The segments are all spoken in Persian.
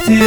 صورتی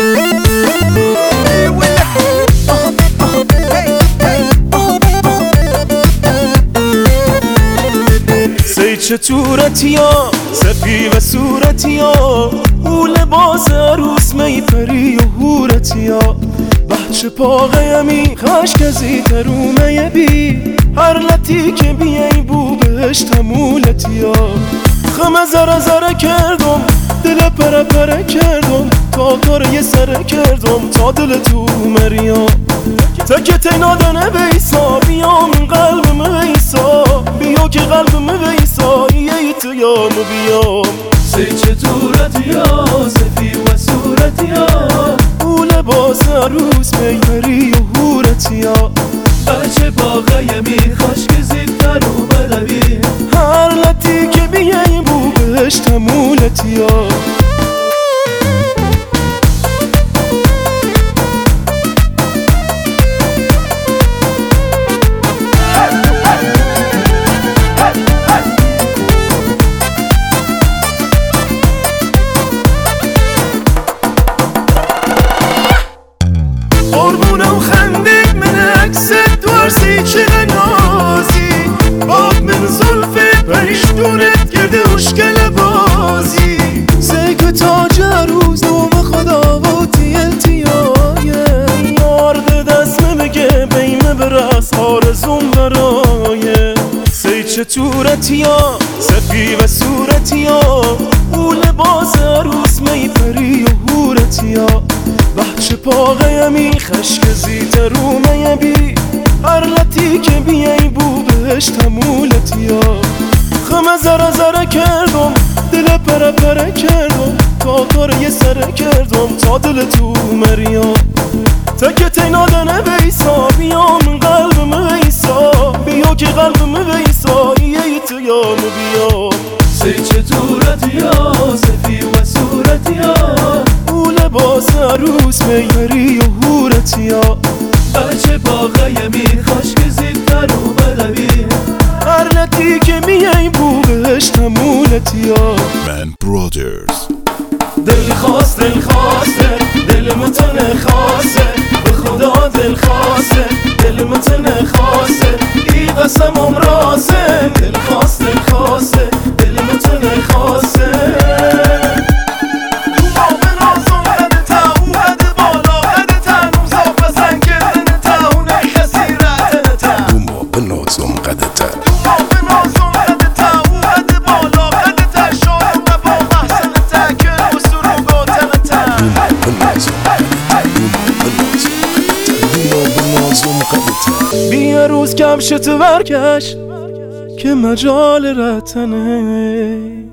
سی چطورتی ها سفی و صورتی ها او لباس عروس میپری و هورتی ها بچه پاقیمی خشکزی ترومه بی هر لطی که بیای بو بهش تمولتی ها خمه زره زره کردم دل پره پره کردم تا کار یه سره کردم تا دل تو مریا تکت نادنه بیسا بیام قلبم بیسا بیا که قلبم بیسا یه تو یامو بیام سی چطورتی ها سفی و صورتی ها او لباس عروس میپری و هورتی ها بچه باقیمی خشک زیدتر اومده بی هر لطی که بیای بو بهش تمولتی ها قربونه و خندید من عکست دوارسی چه نازی باب من زلفت پریشتونت کرده اشکل بازی زیک تاج عروس دوم خدا و تیلتیایه یارد دستمه بگه بیمه برس آرزون برایه سی چطورتی ها سفی و صورتی ها او لباس عروس میپری و هورتی ها بچه پاقیمی خشک زیتر اومه بی هر لطی که بیای بو بهش تمولتی ها خمه زره زره کردم دل پره پره کردم تا کار یه سره کردم تا دل تو مریا تکت نادنه بیسا بیام قلبم بیسا بیا که قلبم بیسا یه تو یامو بیام سی چطورتی ها سفی و صورتی ها او لباس عروس میپری و هورتی ها بچه باقیمی خشک زیدتر اومده بی هر لطی که میای بو بهش تمولتی ها من برادرز دل خواسته دل متنه خواسته به خدا دل خواسته دل متنه خواسته ای قسم امراسه دل خواسته دل متنه خواسته بیا روز کمشت ورکش که مجال رتنه